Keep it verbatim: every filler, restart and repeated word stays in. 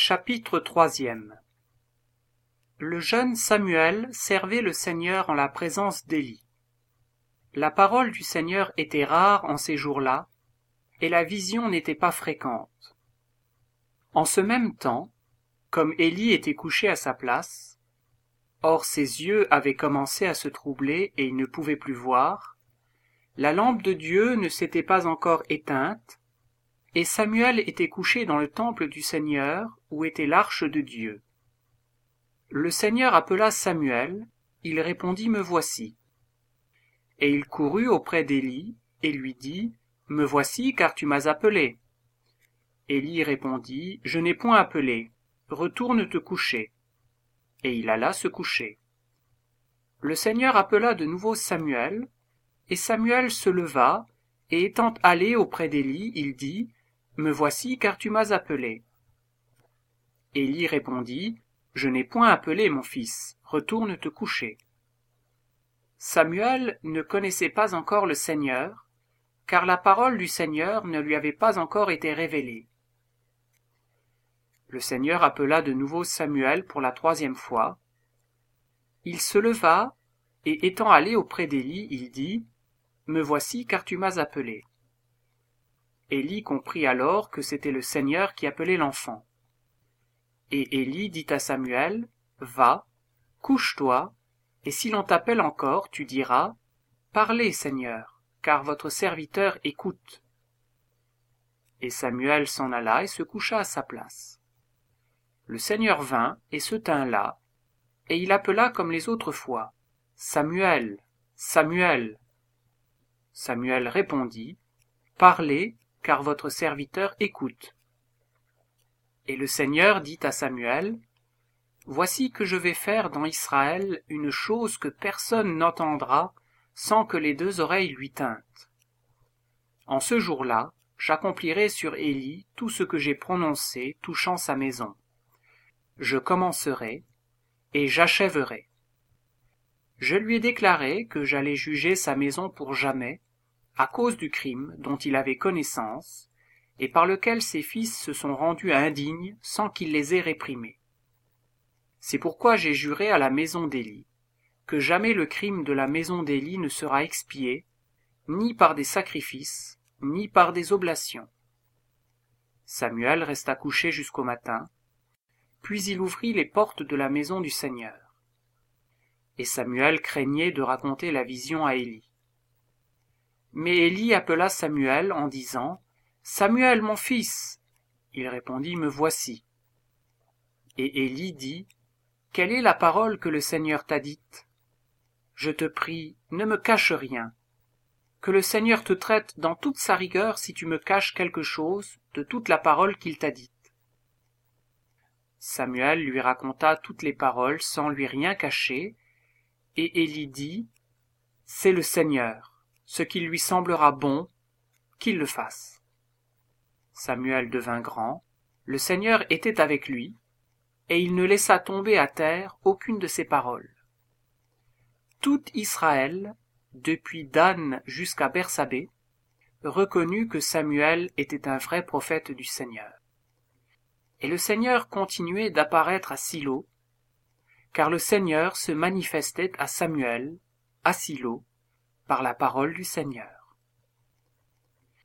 Chapitre troisième. Le jeune Samuel servait le Seigneur en la présence d'Élie. La parole du Seigneur était rare en ces jours-là, et la vision n'était pas fréquente. En ce même temps, comme Élie était couché à sa place, or ses yeux avaient commencé à se troubler et il ne pouvait plus voir, la lampe de Dieu ne s'était pas encore éteinte, et Samuel était couché dans le temple du Seigneur, où était l'arche de Dieu. Le Seigneur appela Samuel, il répondit « Me voici ». Et il courut auprès d'Élie, et lui dit « Me voici, car tu m'as appelé ». Élie répondit « Je n'ai point appelé, retourne te coucher ». Et il alla se coucher. Le Seigneur appela de nouveau Samuel, et Samuel se leva, et étant allé auprès d'Élie, il dit « Me voici, car tu m'as appelé. » Élie répondit « Je n'ai point appelé, mon fils, retourne te coucher. » Samuel ne connaissait pas encore le Seigneur, car la parole du Seigneur ne lui avait pas encore été révélée. Le Seigneur appela de nouveau Samuel pour la troisième fois. Il se leva, et étant allé auprès d'Élie, il dit « Me voici, car tu m'as appelé. » Élie comprit alors que c'était le Seigneur qui appelait l'enfant. Et Élie dit à Samuel, « Va, couche-toi, et si l'on t'appelle encore, tu diras, « Parlez, Seigneur, car votre serviteur écoute. » Et Samuel s'en alla et se coucha à sa place. Le Seigneur vint et se tint là, et il appela comme les autres fois, « Samuel, Samuel. » Samuel répondit, « Parlez, car votre serviteur écoute. » Et le Seigneur dit à Samuel, « Voici que je vais faire dans Israël une chose que personne n'entendra sans que les deux oreilles lui tintent. En ce jour-là, j'accomplirai sur Élie tout ce que j'ai prononcé touchant sa maison. Je commencerai et j'achèverai. Je lui ai déclaré que j'allais juger sa maison pour jamais, à cause du crime dont il avait connaissance, et par lequel ses fils se sont rendus indignes sans qu'il les ait réprimés. C'est pourquoi j'ai juré à la maison d'Élie, que jamais le crime de la maison d'Élie ne sera expié, ni par des sacrifices, ni par des oblations. » Samuel resta couché jusqu'au matin, puis il ouvrit les portes de la maison du Seigneur. Et Samuel craignait de raconter la vision à Élie. Mais Élie appela Samuel en disant « Samuel, mon fils !» Il répondit « Me voici. » Et Élie dit « Quelle est la parole que le Seigneur t'a dite ? Je te prie, ne me cache rien. Que le Seigneur te traite dans toute sa rigueur si tu me caches quelque chose de toute la parole qu'il t'a dite. » Samuel lui raconta toutes les paroles sans lui rien cacher, et Élie dit « C'est le Seigneur. Ce qui lui semblera bon, qu'il le fasse. » Samuel devint grand, le Seigneur était avec lui, et il ne laissa tomber à terre aucune de ses paroles. Tout Israël, depuis Dan jusqu'à Bersabée, reconnut que Samuel était un vrai prophète du Seigneur. Et le Seigneur continuait d'apparaître à Silo, car le Seigneur se manifestait à Samuel, à Silo, par la parole du Seigneur.